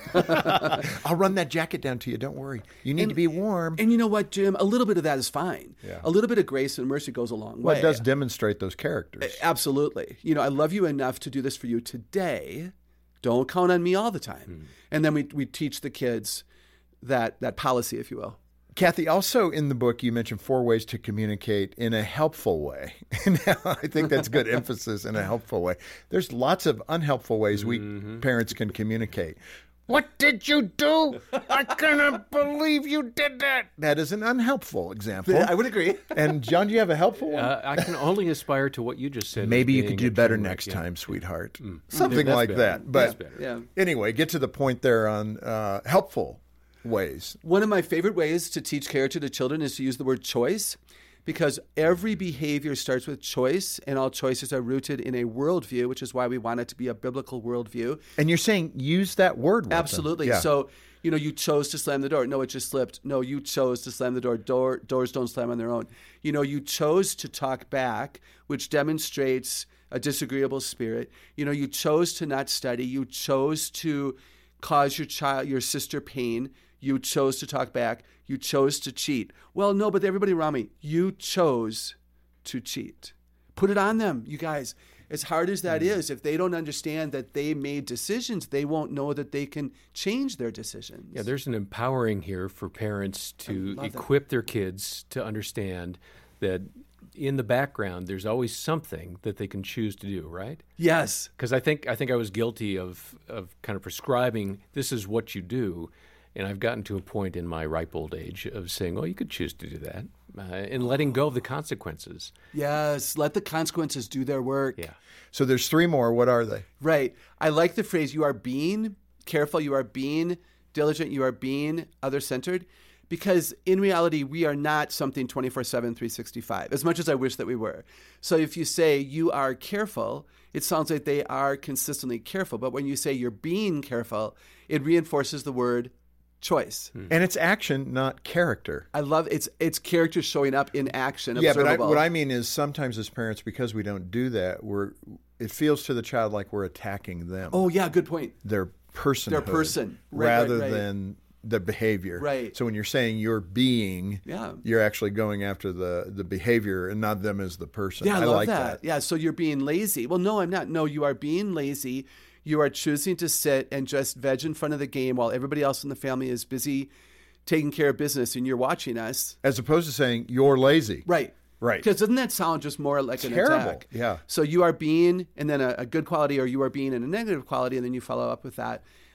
I'll run that jacket down to you. Don't worry. You need to be warm. And you know what, Jim? A little bit of that is fine. Yeah. A little bit of grace and mercy goes a long way. Well, it does demonstrate those characters. Absolutely. I love you enough to do this for you today. Don't count on me all the time. And then we teach the kids that policy, if you will. Kathy, also in the book, you mentioned 4 ways to communicate in a helpful way. Now, I think that's good emphasis, in a helpful way. There's lots of unhelpful ways we parents can communicate. What did you do? I cannot believe you did that. That is an unhelpful example. I would agree. And John, do you have a helpful one? I can only aspire to what you just said. Maybe you could do better next time, sweetheart. Something like that. But anyway, get to the point there on helpful ways. One of my favorite ways to teach character to children is to use the word choice, because every behavior starts with choice, and all choices are rooted in a worldview, which is why we want it to be a biblical worldview. And you're saying use that word with Absolutely. them. Yeah. So, you chose to slam the door. No, it just slipped. No, you chose to slam the door. Doors don't slam on their own. You chose to talk back, which demonstrates a disagreeable spirit. You chose to not study. You chose to cause your sister pain. You chose to talk back. You chose to cheat. Well, no, but everybody around me, you chose to cheat. Put it on them, you guys. As hard as that is, if they don't understand that they made decisions, they won't know that they can change their decisions. Yeah, there's an empowering here for parents to equip their kids to understand that in the background, there's always something that they can choose to do, right? Yes. Because I think I was guilty of kind of prescribing, this is what you do. And I've gotten to a point in my ripe old age of saying, well, you could choose to do that, and letting go of the consequences. Yes, let the consequences do their work. Yeah. So there's 3 more. What are they? Right. I like the phrase, you are being careful, you are being diligent, you are being other-centered, because in reality, we are not something 24/7, 365, as much as I wish that we were. So if you say you are careful, it sounds like they are consistently careful. But when you say you're being careful, it reinforces the word choice. And it's action, not character. I love it's character showing up in action. Yeah, but what I mean is sometimes as parents, because we don't do that, it feels to the child like we're attacking them. Oh, yeah, good point. Their personhood. Their person. Rather than the behavior. Right. So when you're saying you're being, you're actually going after the behavior and not them as the person. Yeah, I love like that. Yeah, so you're being lazy. Well, no, I'm not. No, you are being lazy. You are choosing to sit and just veg in front of the game while everybody else in the family is busy taking care of business and you're watching us. As opposed to saying, you're lazy. Right. Right. Because doesn't that sound just more like an terrible attack? Yeah. So you are being, and then a good quality, or you are being in a negative quality, and then you follow up with that.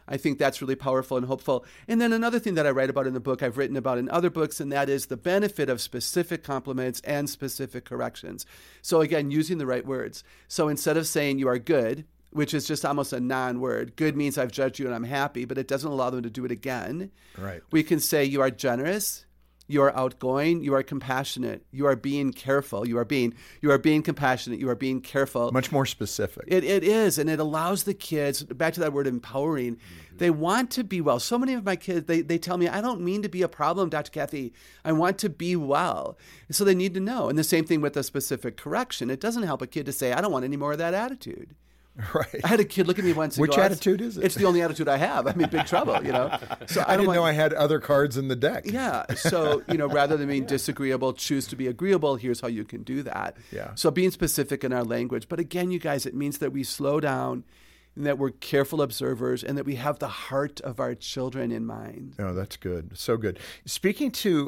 I think that's really powerful and hopeful. And then another thing that I write about in the book, I've written about in other books, and that is the benefit of specific compliments and specific corrections. So again, using the right words. So instead of saying you are good, which is just almost a non-word, good means I've judged you and I'm happy, but it doesn't allow them to do it again. Right. We can say you are generous, you are outgoing, you are compassionate, you are being careful, you are being compassionate, you are being careful. Much more specific. It is, and it allows the kids, back to that word empowering, they want to be well. So many of my kids, they tell me, I don't mean to be a problem, Dr. Kathy. I want to be well. And so they need to know. And the same thing with a specific correction. It doesn't help a kid to say, I don't want any more of that attitude. Right. I had a kid look at me once and Which attitude is it? It's the only attitude I have. I'm in big trouble, So I didn't know I had other cards in the deck. Yeah. So, rather than being disagreeable, choose to be agreeable. Here's how you can do that. Yeah. So being specific in our language. But again, you guys, it means that we slow down and that we're careful observers and that we have the heart of our children in mind. Oh, that's good. So good. Speaking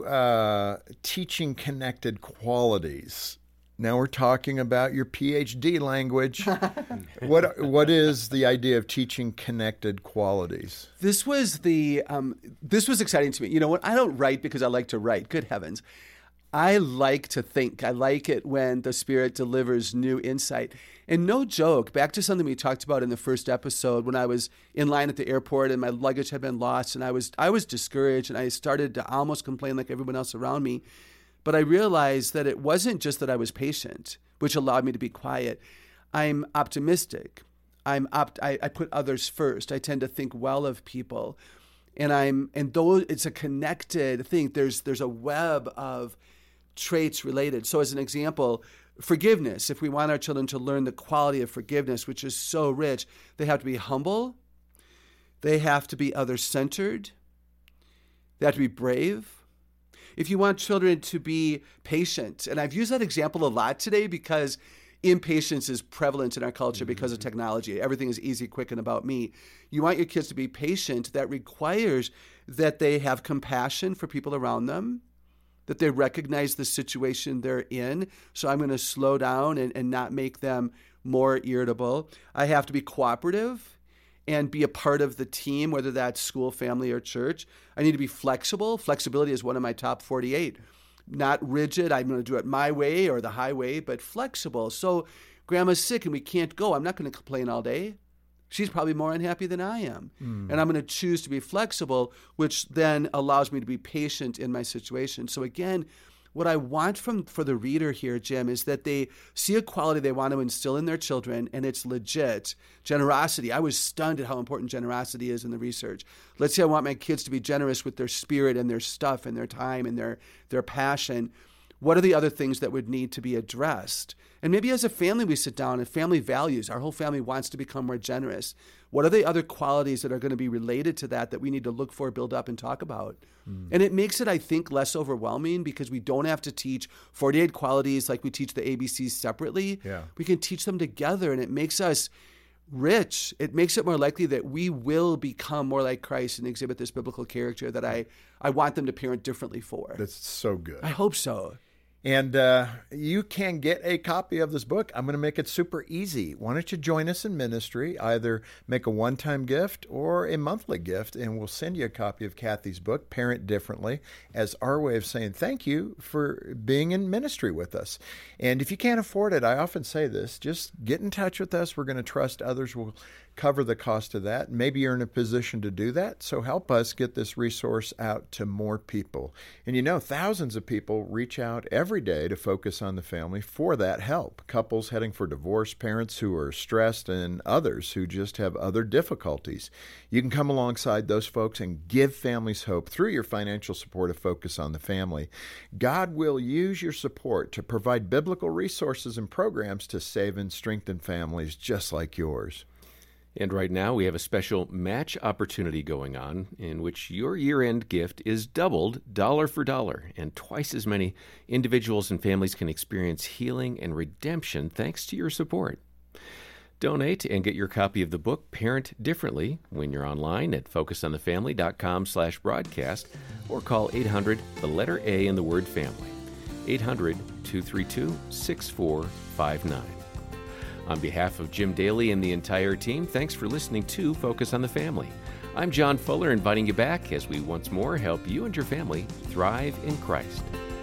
to teaching connected qualities, now we're talking about your PhD language. What is the idea of teaching connected qualities? This was exciting to me. You know what? I don't write because I like to write. Good heavens. I like to think. I like it when the Spirit delivers new insight. And no joke, back to something we talked about in the first episode when I was in line at the airport and my luggage had been lost and I was discouraged and I started to almost complain like everyone else around me. But I realized that it wasn't just that I was patient, which allowed me to be quiet. I'm optimistic. I put others first. I tend to think well of people. And though it's a connected thing, there's a web of traits related. So as an example, forgiveness. If we want our children to learn the quality of forgiveness, which is so rich, they have to be humble. They have to be other-centered. They have to be brave. If you want children to be patient, and I've used that example a lot today because impatience is prevalent in our culture because of technology. Everything is easy, quick, and about me. You want your kids to be patient. That requires that they have compassion for people around them, that they recognize the situation they're in. So I'm going to slow down and not make them more irritable. I have to be cooperative and be a part of the team, whether that's school, family, or church. I need to be flexible. Flexibility is one of my top 48. Not rigid, I'm going to do it my way or the highway, but flexible. So grandma's sick and we can't go. I'm not going to complain all day. She's probably more unhappy than I am. And I'm going to choose to be flexible, which then allows me to be patient in my situation. So again, what I want for the reader here, Jim, is that they see a quality they want to instill in their children, and it's legit. Generosity. I was stunned at how important generosity is in the research. Let's say I want my kids to be generous with their spirit and their stuff and their time and their passion. What are the other things that would need to be addressed? And maybe as a family we sit down and family values. Our whole family wants to become more generous. What are the other qualities that are going to be related to that we need to look for, build up, and talk about? And it makes it, I think, less overwhelming because we don't have to teach 48 qualities like we teach the ABCs separately. Yeah. We can teach them together, and it makes us rich. It makes it more likely that we will become more like Christ and exhibit this biblical character that I want them to parent differently for. That's so good. I hope so. And you can get a copy of this book. I'm going to make it super easy. Why don't you join us in ministry? Either make a one-time gift or a monthly gift, and we'll send you a copy of Kathy's book, Parent Differently, as our way of saying thank you for being in ministry with us. And if you can't afford it, I often say this, just get in touch with us. We're going to trust others will cover the cost of that. Maybe you're in a position to do that, so help us get this resource out to more people. And thousands of people reach out every day to Focus on the Family for that help. Couples heading for divorce, parents who are stressed, and others who just have other difficulties. You can come alongside those folks and give families hope through your financial support of Focus on the Family. God will use your support to provide biblical resources and programs to save and strengthen families just like yours. And right now we have a special match opportunity going on in which your year-end gift is doubled dollar for dollar, and twice as many individuals and families can experience healing and redemption thanks to your support. Donate and get your copy of the book Parent Differently when you're online at focusonthefamily.com/broadcast or call 800, the letter A in the word family, 800-232-6459. On behalf of Jim Daly and the entire team, thanks for listening to Focus on the Family. I'm John Fuller, inviting you back as we once more help you and your family thrive in Christ.